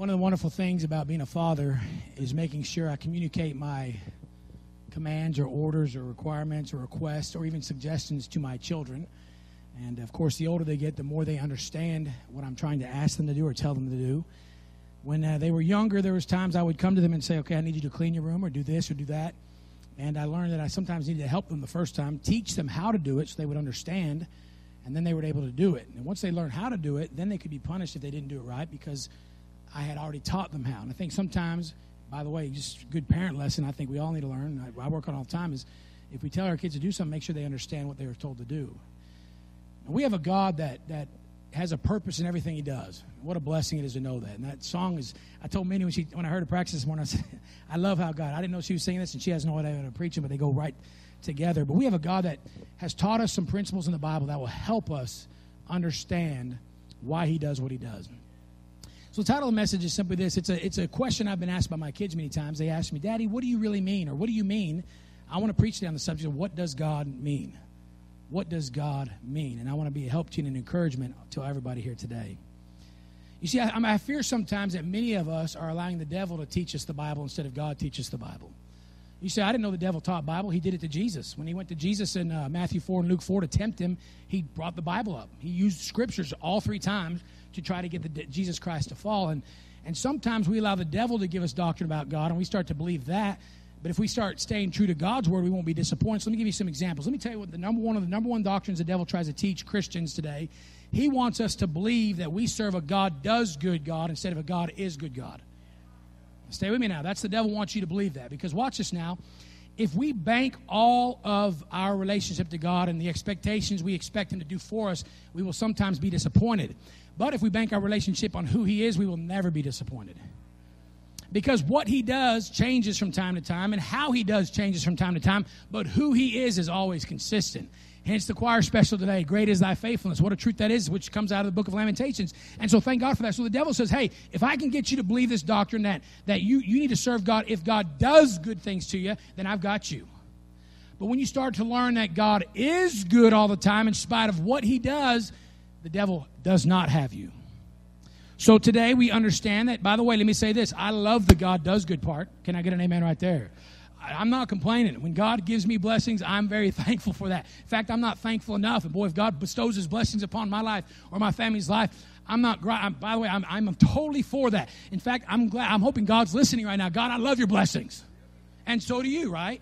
One of the wonderful things about being a father is making sure I communicate my commands or orders or requirements or requests or even suggestions to my children. And, of course, the older they get, the more they understand what I'm trying to ask them to do or tell them to do. When they were younger, there was times I would come to them and say, okay, I need you to clean your room or do this or do that. And I learned that I sometimes needed to help them the first time, teach them how to do it so they would understand, and then they were able to do it. And once they learned how to do it, then they could be punished if they didn't do it right because I had already taught them how. And I think sometimes, by the way, just a good parent lesson I think we all need to learn, I work on all the time, is if we tell our kids to do something, make sure they understand what they were told to do. And we have a God that has a purpose in everything he does. What a blessing it is to know that. And that song is, I told Minnie when I heard her practice this morning, I said, I love how God, I didn't know she was singing this, and she has no idea how to preach it, but they go right together. But we have a God that has taught us some principles in the Bible that will help us understand why he does what he does. So the title of the message is simply this. It's a question I've been asked by my kids many times. They ask me, Daddy, what do you really mean? Or what do you mean? I want to preach today on the subject of what does God mean? What does God mean? And I want to be a help to you and an encouragement to everybody here today. You see, I fear sometimes that many of us are allowing the devil to teach us the Bible instead of God teach us the Bible. You say, I didn't know the devil taught Bible. He did it to Jesus. When he went to Jesus in Matthew 4 and Luke 4 to tempt him, he brought the Bible up. He used scriptures all three times to try to get Jesus Christ to fall. And sometimes we allow the devil to give us doctrine about God, and we start to believe that. But if we start staying true to God's word, we won't be disappointed. So let me give you some examples. Let me tell you what the number one doctrines the devil tries to teach Christians today. He wants us to believe that we serve a God does good God instead of a God is good God. Stay with me now. That's the devil wants you to believe that. Because watch this now. If we bank all of our relationship to God and the expectations we expect him to do for us, we will sometimes be disappointed. But if we bank our relationship on who he is, we will never be disappointed. Because what he does changes from time to time, and how he does changes from time to time, but who he is always consistent. Hence the choir special today, Great is Thy Faithfulness. What a truth that is, which comes out of the book of Lamentations. And so thank God for that. So the devil says, hey, if I can get you to believe this doctrine that you need to serve God, if God does good things to you, then I've got you. But when you start to learn that God is good all the time in spite of what he does, the devil does not have you. So today we understand that, by the way, let me say this. I love the God does good part. Can I get an amen right there? I'm not complaining. When God gives me blessings, I'm very thankful for that. In fact, I'm not thankful enough. And boy, if God bestows his blessings upon my life or my family's life, by the way, I'm totally for that. In fact, I'm hoping God's listening right now. God, I love your blessings. And so do you, right?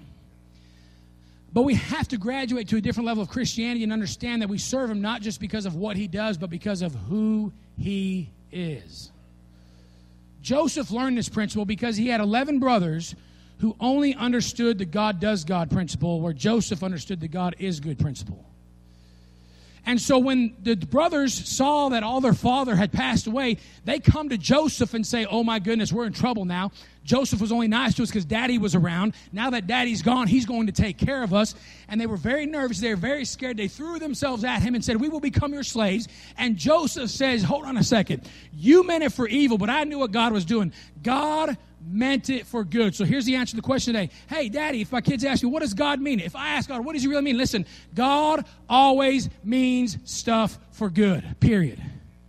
But we have to graduate to a different level of Christianity and understand that we serve him not just because of what he does, but because of who he is. Joseph learned this principle because he had 11 brothers who only understood the God does God principle, where Joseph understood the God is good principle. And so when the brothers saw that all their father had passed away, they come to Joseph and say, oh my goodness, we're in trouble now. Joseph was only nice to us because Daddy was around. Now that Daddy's gone, he's going to take care of us. And they were very nervous. They were very scared. They threw themselves at him and said, we will become your slaves. And Joseph says, hold on a second. You meant it for evil, but I knew what God was doing. God meant it for good. So here's the answer to the question today. Hey, Daddy, if my kids ask me, what does God mean? If I ask God, what does he really mean? Listen, God always means stuff for good, period.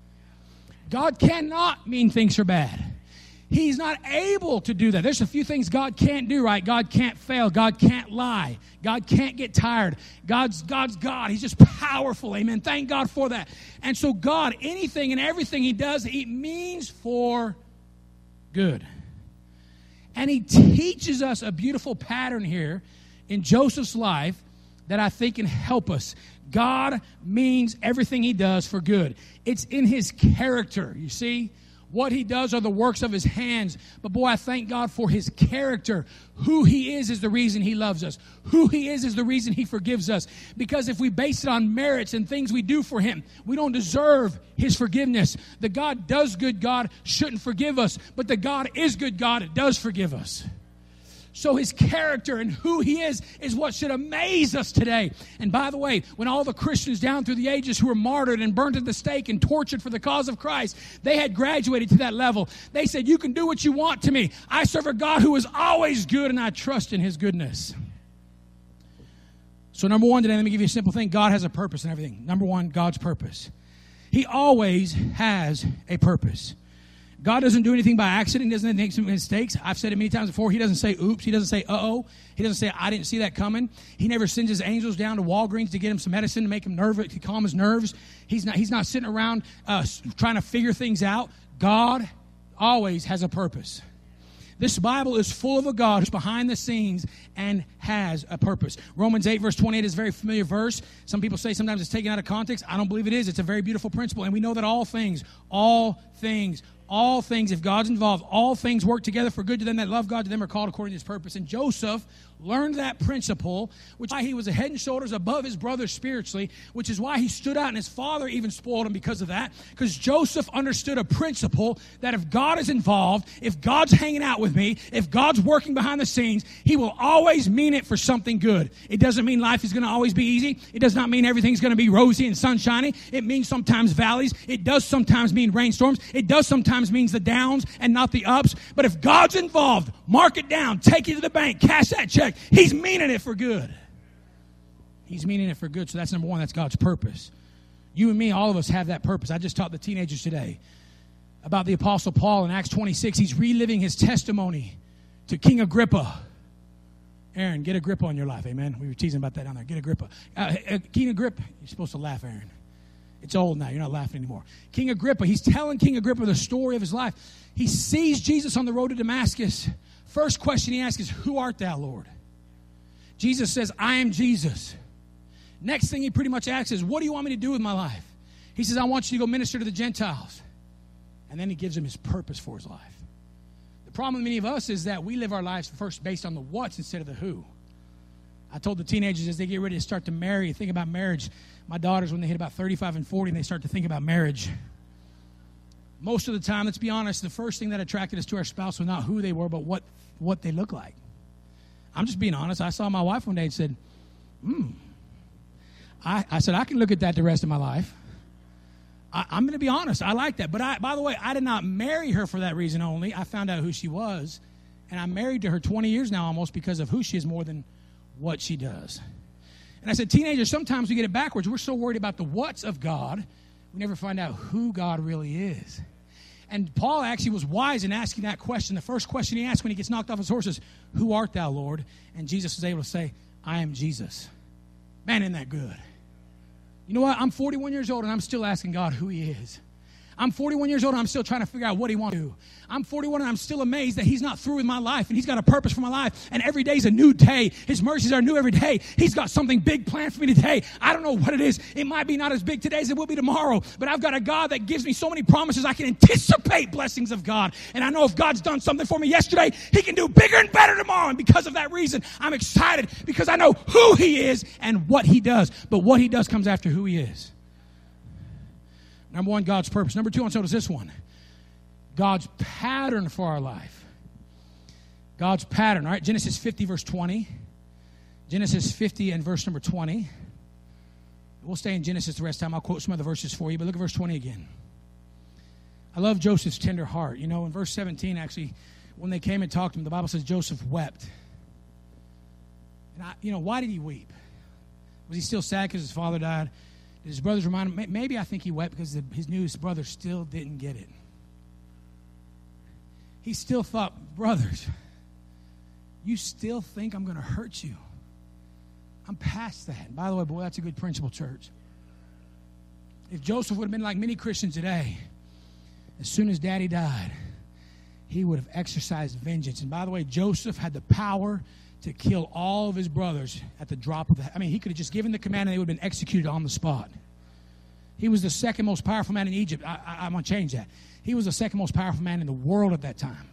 God cannot mean things for bad. He's not able to do that. There's a few things God can't do, right? God can't fail. God can't lie. God can't get tired. God's God. He's just powerful. Amen. Thank God for that. And so God, anything and everything he does, he means for good. And he teaches us a beautiful pattern here in Joseph's life that I think can help us. God means everything he does for good. It's in his character, you see. What he does are the works of his hands. But boy, I thank God for his character. Who he is the reason he loves us. Who he is the reason he forgives us. Because if we base it on merits and things we do for him, we don't deserve his forgiveness. The God does good God shouldn't forgive us. But the God is good God does forgive us. So his character and who he is what should amaze us today. And by the way, when all the Christians down through the ages who were martyred and burned at the stake and tortured for the cause of Christ, they had graduated to that level. They said, you can do what you want to me. I serve a God who is always good, and I trust in his goodness. So number one today, let me give you a simple thing. God has a purpose in everything. Number one, God's purpose. He always has a purpose. God doesn't do anything by accident. He doesn't make some mistakes. I've said it many times before. He doesn't say oops. He doesn't say uh-oh. He doesn't say I didn't see that coming. He never sends his angels down to Walgreens to get him some medicine to make him nervous, to calm his nerves. He's not sitting around trying to figure things out. God always has a purpose. This Bible is full of a God who's behind the scenes and has a purpose. Romans 8, verse 28 is a very familiar verse. Some people say sometimes it's taken out of context. I don't believe it is. It's a very beautiful principle. And we know that all things, if God's involved, all things work together for good to them that love God, to them are called according to his purpose. And Joseph learned that principle, which is why he was a head and shoulders above his brothers spiritually, which is why he stood out, and his father even spoiled him because of that, because Joseph understood a principle that if God is involved, if God's hanging out with me, if God's working behind the scenes, he will always mean it for something good. It doesn't mean life is going to always be easy. It does not mean everything's going to be rosy and sunshiny. It means sometimes valleys. It does sometimes mean rainstorms. It does sometimes means the downs and not the ups. But if God's involved, mark it down, take it to the bank, cash that check. He's meaning it for good. He's meaning it for good. So that's number one. That's God's purpose. You and me, all of us have that purpose. I just taught the teenagers today about the Apostle Paul in Acts 26. He's reliving his testimony to King Agrippa. Aaron, get Agrippa on your life. Amen. We were teasing about that down there. Get Agrippa. King Agrippa. You're supposed to laugh, Aaron. It's old now. You're not laughing anymore. King Agrippa. He's telling King Agrippa the story of his life. He sees Jesus on the road to Damascus. First question he asks is, who art thou, Lord? Jesus says, I am Jesus. Next thing he pretty much asks is, what do you want me to do with my life? He says, I want you to go minister to the Gentiles. And then he gives him his purpose for his life. The problem with many of us is that we live our lives first based on the what's instead of the who. I told the teenagers as they get ready to start to marry, think about marriage. My daughters, when they hit about 35 and 40, and they start to think about marriage. Most of the time, let's be honest, the first thing that attracted us to our spouse was not who they were, but what they look like. I'm just being honest. I saw my wife one day and said, I said, I can look at that the rest of my life. I'm going to be honest. I like that. But by the way, I did not marry her for that reason only. I found out who she was. And I'm married to her 20 years now almost because of who she is more than what she does. And I said, teenagers, sometimes we get it backwards. We're so worried about the what's of God, we never find out who God really is. And Paul actually was wise in asking that question. The first question he asked when he gets knocked off his horse is, who art thou, Lord? And Jesus was able to say, I am Jesus. Man, isn't that good? You know what? I'm 41 years old and I'm still asking God who he is. I'm 41 years old and I'm still trying to figure out what he wants to do. I'm 41 and I'm still amazed that he's not through with my life and he's got a purpose for my life. And every day's a new day. His mercies are new every day. He's got something big planned for me today. I don't know what it is. It might be not as big today as it will be tomorrow. But I've got a God that gives me so many promises I can anticipate blessings of God. And I know if God's done something for me yesterday, he can do bigger and better tomorrow. And because of that reason, I'm excited because I know who he is and what he does. But what he does comes after who he is. Number one, God's purpose. Number two, and so does this one. God's pattern for our life. God's pattern. All right, Genesis 50, verse 20. Genesis 50 and verse number 20. We'll stay in Genesis the rest of the time. I'll quote some other verses for you, but look at verse 20 again. I love Joseph's tender heart. You know, in verse 17, actually, when they came and talked to him, the Bible says Joseph wept. And why did he weep? Was he still sad because his father died? Did his brothers remind him? Maybe I think he wept because his newest brother still didn't get it. He still thought, brothers, you still think I'm going to hurt you? I'm past that. And by the way, boy, that's a good principle, church. If Joseph would have been like many Christians today, as soon as Daddy died, he would have exercised vengeance. And by the way, Joseph had the power to kill all of his brothers at the drop of the... he could have just given the command and they would have been executed on the spot. He was the second most powerful man in Egypt. I'm going to change that. He was the second most powerful man in the world at that time.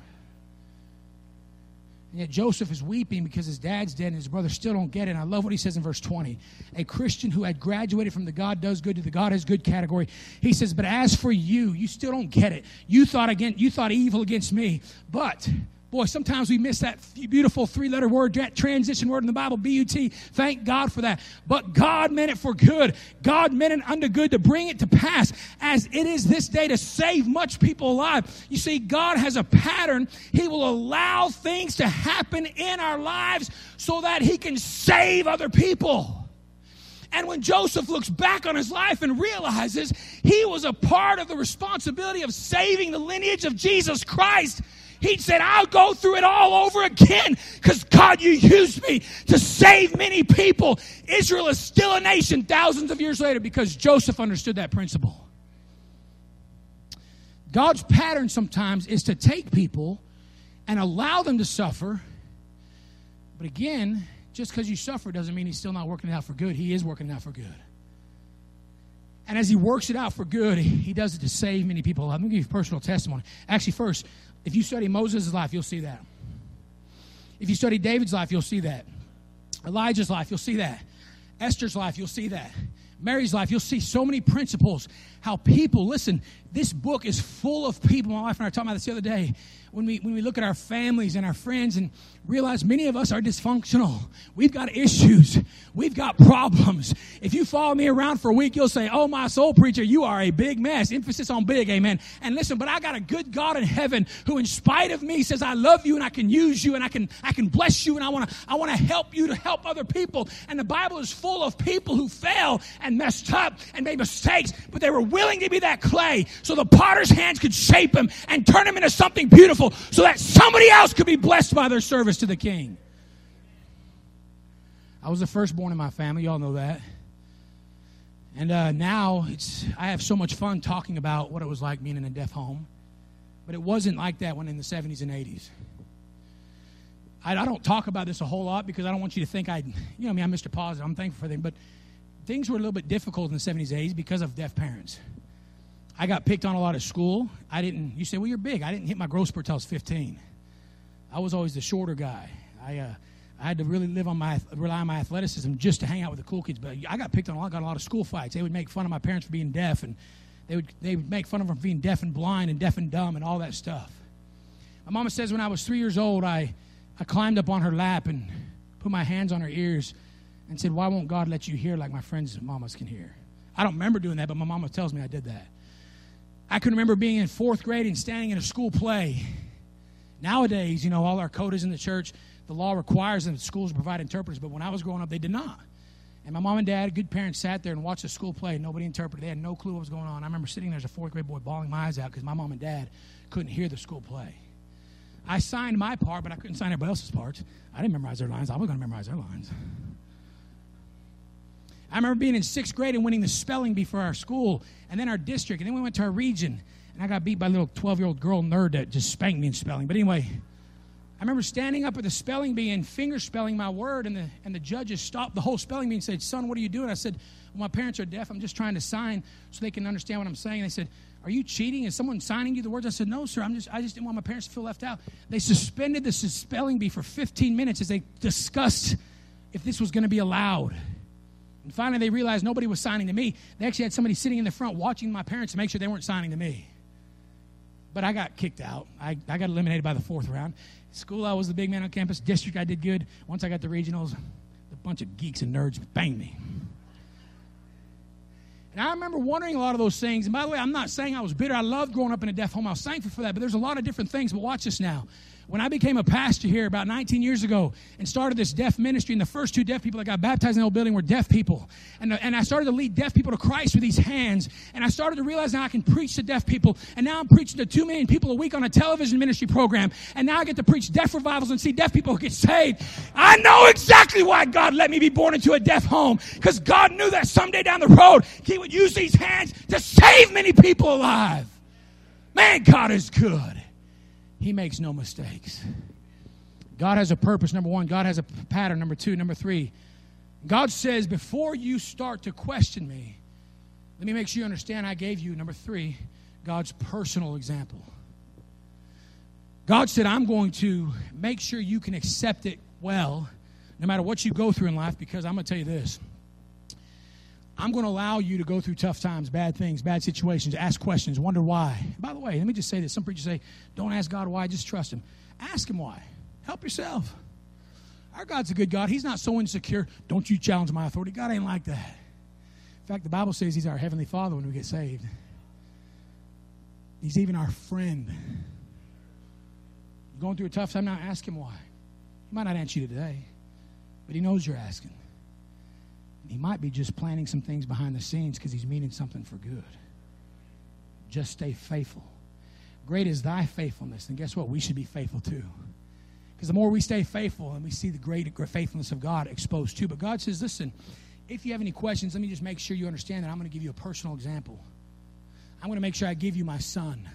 And yet Joseph is weeping because his dad's dead and his brothers still don't get it. And I love what he says in verse 20. A Christian who had graduated from the God does good to the God is good category. He says, but as for you, you still don't get it. You thought evil against me. But... boy, sometimes we miss that beautiful three-letter word, that transition word in the Bible, B-U-T. Thank God for that. But God meant it for good. God meant it unto good to bring it to pass as it is this day to save much people alive. You see, God has a pattern. He will allow things to happen in our lives so that he can save other people. And when Joseph looks back on his life and realizes he was a part of the responsibility of saving the lineage of Jesus Christ, he said, I'll go through it all over again because, God, you used me to save many people. Israel is still a nation thousands of years later because Joseph understood that principle. God's pattern sometimes is to take people and allow them to suffer. But again, just because you suffer doesn't mean he's still not working it out for good. He is working it out for good. And as he works it out for good, he does it to save many people. Let me give you personal testimony. Actually, first, if you study Moses' life, you'll see that. If you study David's life, you'll see that. Elijah's life, you'll see that. Esther's life, you'll see that. Mary's life, you'll see so many principles, how people, listen, this book is full of people. My wife and I were talking about this the other day. When we look at our families and our friends and realize many of us are dysfunctional. We've got issues. We've got problems. If you follow me around for a week, you'll say, oh, my soul preacher, you are a big mess. Emphasis on big, amen. And listen, but I got a good God in heaven who in spite of me says, I love you and I can use you and I can bless you and I want to help you to help other people. And the Bible is full of people who fell and messed up and made mistakes, but they were willing to be that clay so the potter's hands could shape them and turn them into something beautiful so that somebody else could be blessed by their service to the King. I was the firstborn in my family. Y'all know that. And now I have so much fun talking about what it was like being in a deaf home. But it wasn't like that when in the 70s and 80s. I don't talk about this a whole lot because I don't want you to think I'm Mr. Positive. I'm thankful for them. But things were a little bit difficult in the 70s and 80s because of deaf parents. I got picked on a lot at school. You say, well, you're big. I didn't hit my growth spurt until I was 15. I was always the shorter guy. I had to really rely on my athleticism just to hang out with the cool kids. But I got picked on a lot. I got a lot of school fights. They would make fun of my parents for being deaf, and they would make fun of them for being deaf and blind and deaf and dumb and all that stuff. My mama says when I was 3 years old, I climbed up on her lap and put my hands on her ears and said, why won't God let you hear like my friends and mamas can hear? I don't remember doing that, but my mama tells me I did that. I can remember being in 4th grade and standing in a school play. Nowadays, all our codas in the church, the law requires them that schools provide interpreters, but when I was growing up, they did not. And my mom and dad, good parents, sat there and watched the school play. Nobody interpreted. They had no clue what was going on. I remember sitting there as a 4th grade boy bawling my eyes out because my mom and dad couldn't hear the school play. I signed my part, but I couldn't sign everybody else's parts. I didn't memorize their lines. I was going to memorize their lines. I remember being in 6th grade and winning the spelling bee for our school and then our district. And then we went to our region. And I got beat by a little 12-year-old girl nerd that just spanked me in spelling. But anyway, I remember standing up at the spelling bee and finger spelling my word. And the judges stopped the whole spelling bee and said, son, what are you doing? I said, well, my parents are deaf. I'm just trying to sign so they can understand what I'm saying. They said, are you cheating? Is someone signing you the words? I said, no, sir. I just didn't want my parents to feel left out. They suspended the spelling bee for 15 minutes as they discussed if this was going to be allowed. And finally, they realized nobody was signing to me. They actually had somebody sitting in the front watching my parents to make sure they weren't signing to me. But I got kicked out. I got eliminated by the 4th round. School, I was the big man on campus. District, I did good. Once I got to regionals, a bunch of geeks and nerds banged me. And I remember wondering a lot of those things. And by the way, I'm not saying I was bitter. I loved growing up in a deaf home. I was thankful for that. But there's a lot of different things. But watch this now. When I became a pastor here about 19 years ago and started this deaf ministry, and the first 2 deaf people that got baptized in the old building were deaf people. And I started to lead deaf people to Christ with these hands. And I started to realize now I can preach to deaf people. And now I'm preaching to 2 million people a week on a television ministry program. And now I get to preach deaf revivals and see deaf people get saved. I know exactly why God let me be born into a deaf home. Because God knew that someday down the road, He would use these hands to save many people alive. Man, God is good. He makes no mistakes. God has a purpose, number 1. God has a pattern, number 2. Number 3, God says, before you start to question me, let me make sure you understand I gave you, number 3, God's personal example. God said, I'm going to make sure you can accept it well, no matter what you go through in life, because I'm going to tell you this. I'm going to allow you to go through tough times, bad things, bad situations, ask questions, wonder why. And by the way, let me just say this. Some preachers say, don't ask God why, just trust Him. Ask Him why. Help yourself. Our God's a good God. He's not so insecure. Don't you challenge my authority. God ain't like that. In fact, the Bible says He's our Heavenly Father when we get saved. He's even our friend. You're going through a tough time now, ask Him why. He might not answer you today, but He knows you're asking. He might be just planning some things behind the scenes because he's meaning something for good. Just stay faithful. Great is thy faithfulness. And guess what? We should be faithful too. Because the more we stay faithful and we see the great faithfulness of God exposed too. But God says, listen, if you have any questions, let me just make sure you understand that I'm going to give you a personal example. I'm going to make sure I give you my son.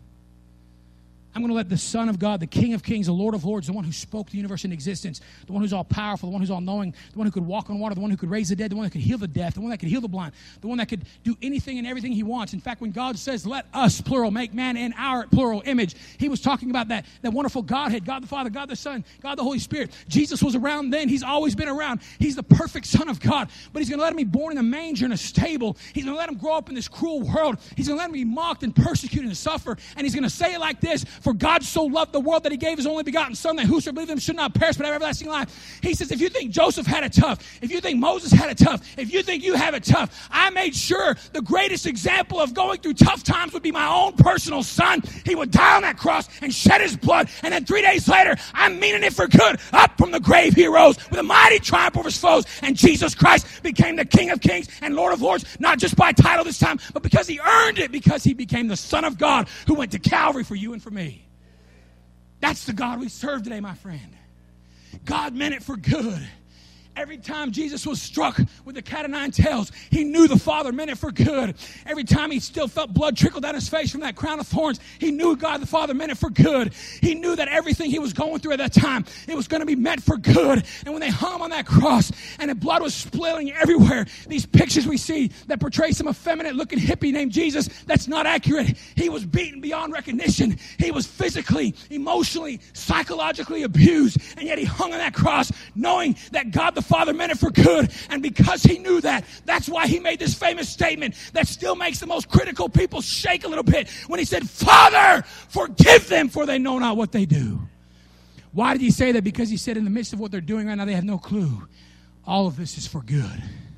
I'm going to let the Son of God, the King of Kings, the Lord of Lords, the one who spoke the universe into existence, the one who's all powerful, the one who's all knowing, the one who could walk on water, the one who could raise the dead, the one that could heal the deaf, the one that could heal the blind, the one that could do anything and everything he wants. In fact, when God says, let us, plural, make man in our plural image, he was talking about that wonderful Godhead, God the Father, God the Son, God the Holy Spirit. Jesus was around then. He's always been around. He's the perfect Son of God. But he's going to let him be born in a manger in a stable. He's going to let him grow up in this cruel world. He's going to let him be mocked and persecuted and suffer. And he's going to say it like this, for God so loved the world that he gave his only begotten Son, that whosoever believes in him should not perish but have everlasting life. He says, if you think Joseph had it tough, if you think Moses had it tough, if you think you have it tough, I made sure the greatest example of going through tough times would be my own personal son. He would die on that cross and shed his blood, and then 3 days later, I'm meaning it for good. Up from the grave he rose with a mighty triumph over his foes, and Jesus Christ became the King of Kings and Lord of Lords, not just by title this time, but because he earned it, because he became the Son of God who went to Calvary for you and for me. That's the God we serve today, my friend. God meant it for good. Every time Jesus was struck with the cat of nine tails, he knew the Father meant it for good. Every time he still felt blood trickle down his face from that crown of thorns, he knew God the Father meant it for good. He knew that everything he was going through at that time, it was going to be meant for good. And when they hung him on that cross and the blood was spilling everywhere, these pictures we see that portray some effeminate looking hippie named Jesus, that's not accurate. He was beaten beyond recognition. He was physically, emotionally, psychologically abused. And yet he hung on that cross knowing that God the Father meant it for good, and because he knew that, that's why he made this famous statement that still makes the most critical people shake a little bit when he said, Father, forgive them, for they know not what they do. Why did he say that? Because he said in the midst of what they're doing right now, they have no clue. All of this is for good.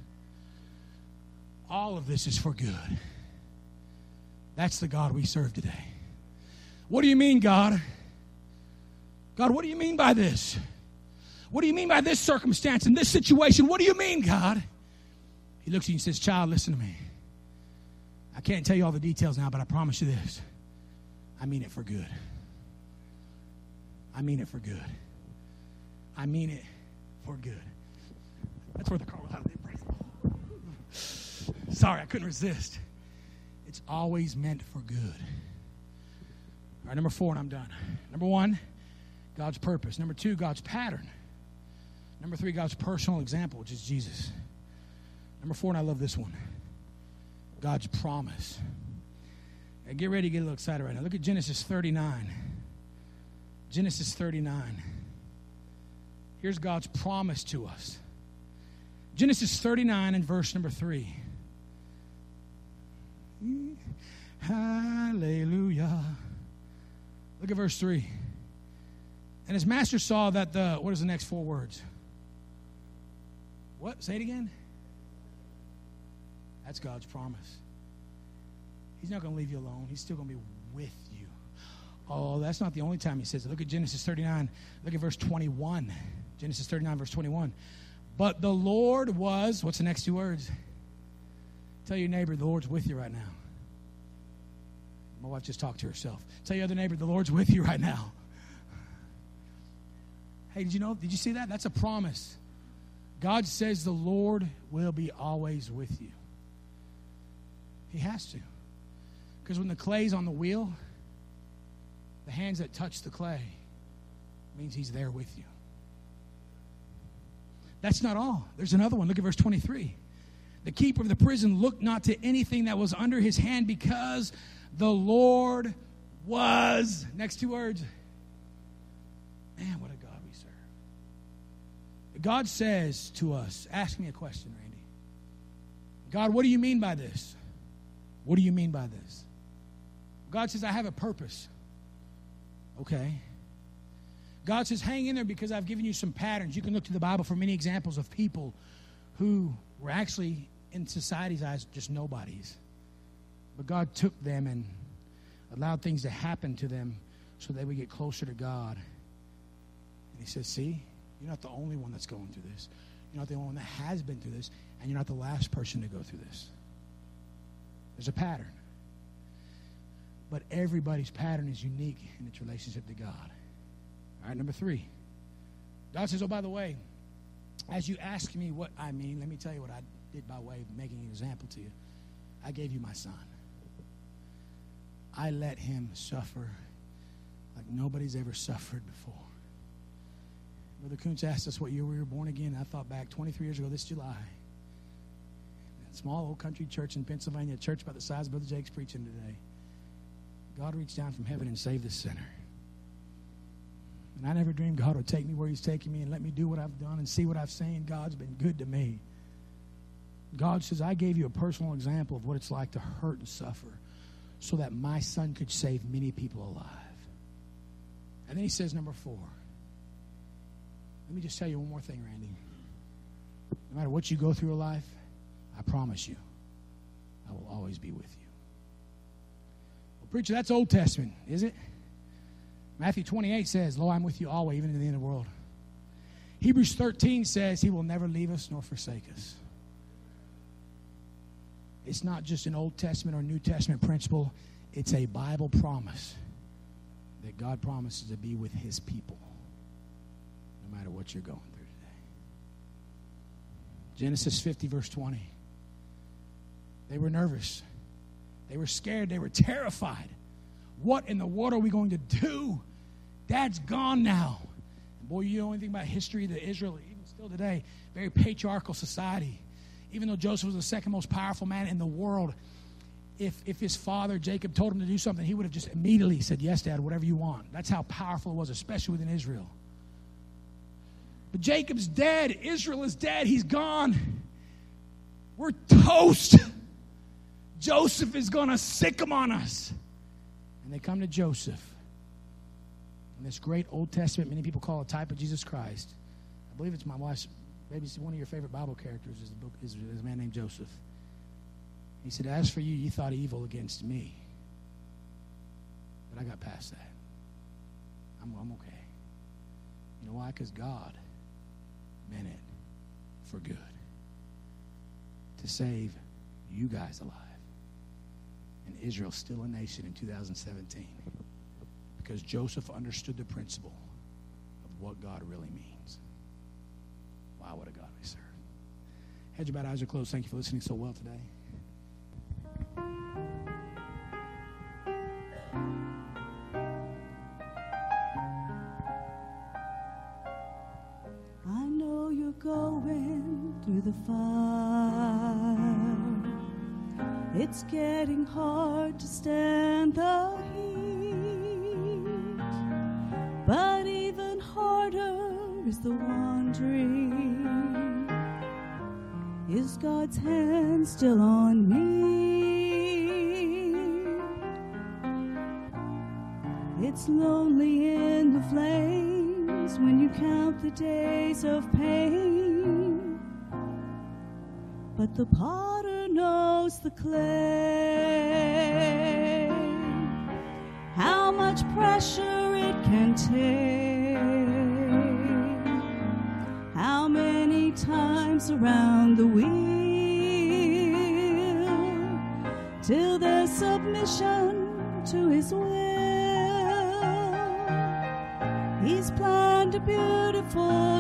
All of this is for good. That's the God we serve today. What do you mean, God? God, what do you mean by this? What do you mean by this circumstance and this situation? What do you mean, God? He looks at you and says, child, listen to me. I can't tell you all the details now, but I promise you this. I mean it for good. I mean it for good. I mean it for good. That's where the car was out of the praise. Sorry, I couldn't resist. It's always meant for good. All right, number 4, and I'm done. Number 1, God's purpose. Number 2, God's pattern. Number 3, God's personal example, which is Jesus. Number 4, and I love this one, God's promise. And get ready to get a little excited right now. Look at Genesis 39. Genesis 39. Here's God's promise to us. Genesis 39 and verse number 3. Hallelujah. Look at verse 3. And his master saw that what is the next 4 words? What? Say it again. That's God's promise. He's not going to leave you alone. He's still going to be with you. Oh, that's not the only time he says it. Look at Genesis 39. Look at verse 21. Genesis 39, verse 21. But the Lord was, what's the next 2 words? Tell your neighbor, the Lord's with you right now. My wife just talked to herself. Tell your other neighbor, the Lord's with you right now. Hey, did you see that? That's a promise. God says the Lord will be always with you. He has to. Because when the clay's on the wheel, the hands that touch the clay means he's there with you. That's not all. There's another one. Look at verse 23. The keeper of the prison looked not to anything that was under his hand, because the Lord was, next 2 words. Man, what a God we serve. God says to us, ask me a question, Randy. God, what do you mean by this? What do you mean by this? God says, I have a purpose. Okay. God says, hang in there, because I've given you some patterns. You can look to the Bible for many examples of people who were actually, in society's eyes, just nobodies. But God took them and allowed things to happen to them so they would get closer to God. And he says, see, you're not the only one that's going through this. You're not the only one that has been through this, and you're not the last person to go through this. There's a pattern. But everybody's pattern is unique in its relationship to God. All right, number 3. God says, oh, by the way, as you ask me what I mean, let me tell you what I did by way of making an example to you. I gave you my son. I let him suffer like nobody's ever suffered before. Brother Kuntz asked us what year we were born again. I thought back 23 years ago this July. That small old country church in Pennsylvania, a church about the size of Brother Jake's preaching today. God reached down from heaven and saved this sinner. And I never dreamed God would take me where he's taking me and let me do what I've done and see what I've seen. God's been good to me. God says, I gave you a personal example of what it's like to hurt and suffer so that my son could save many people alive. And then he says, number 4. Let me just tell you one more thing, Randy. No matter what you go through in life, I promise you, I will always be with you. Well, preacher, that's Old Testament, is it? Matthew 28 says, lo, I'm with you always, even to the end of the world. Hebrews 13 says he will never leave us nor forsake us. It's not just an Old Testament or New Testament principle. It's a Bible promise that God promises to be with his people no matter what you're going through today. Genesis 50, verse 20. They were nervous. They were scared. They were terrified. What in the world are we going to do? Dad's gone now. And boy, you know anything about history that Israel, even still today, very patriarchal society. Even though Joseph was the second most powerful man in the world, if his father, Jacob, told him to do something, he would have just immediately said, yes, Dad, whatever you want. That's how powerful it was, especially within Israel. But Jacob's dead. Israel is dead. He's gone. We're toast. Joseph is going to sick them on us. And they come to Joseph. And this great Old Testament, many people call a type of Jesus Christ. I believe it's my wife's, maybe it's one of your favorite Bible characters is a man named Joseph. He said, as for you, you thought evil against me. But I got past that. I'm okay. You know why? Because God meant it for good. To save you guys alive. And Israel's still a nation in 2017. Because Joseph understood the principle of what God really means. Wow, what a God we serve. Heads bowed, eyes are closed. Thank you for listening so well today. I know you're going through the fire. It's getting hard to stand the heat. But even harder is the wandering. Is God's hand still on me? It's lonely in the flames when you count the days of pain. But the potter knows the clay, how much pressure it can take, how many times around the wheel, till there's submission to his will. He's planned a beautiful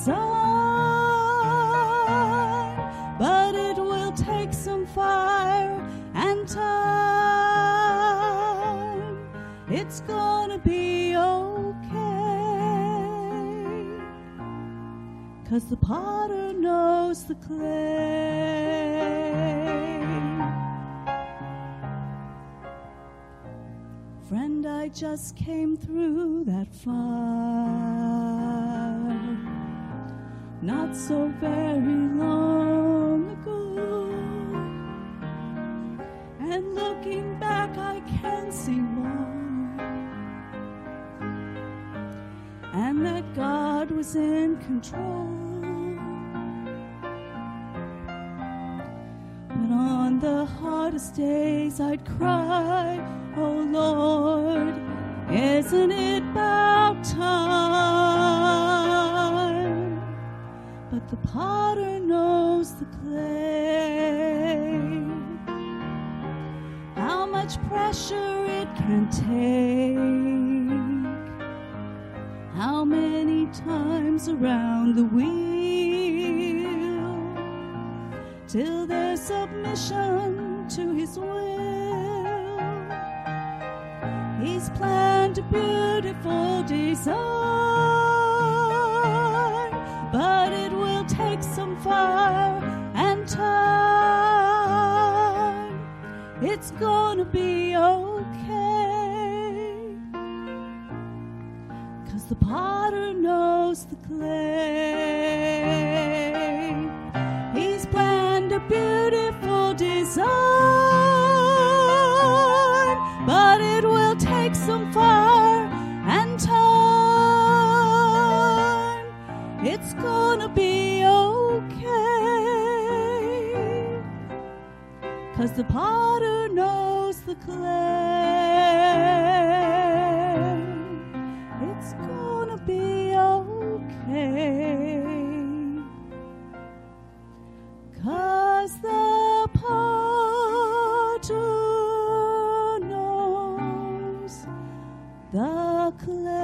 design, but it will take some fire and time. It's gonna be okay, 'cause the potter knows the clay. Friend, I just came through that fire not so very long ago, and looking back I can see why, and that God was in control. But on the hardest days I'd cry, oh Lord, isn't it about time? But the potter the clay, how much pressure it can take, how many times around the wheel, till there's submission to his will. He's planned a beautiful design, but it will take some fire and time. It's gonna be okay, 'cause the potter knows the clay. He's planned a beautiful design, but it will take some fire and time. It's gonna be okay, 'cause the potter knows the clay. It's gonna be okay, 'cause the potter knows the clay.